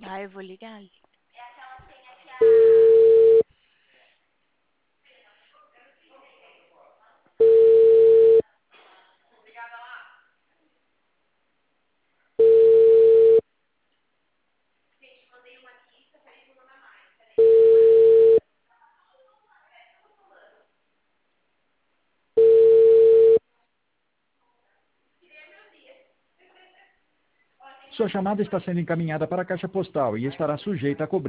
Ah, eu vou ligar. Sua chamada está sendo encaminhada para a caixa postal e estará sujeita a cobrança.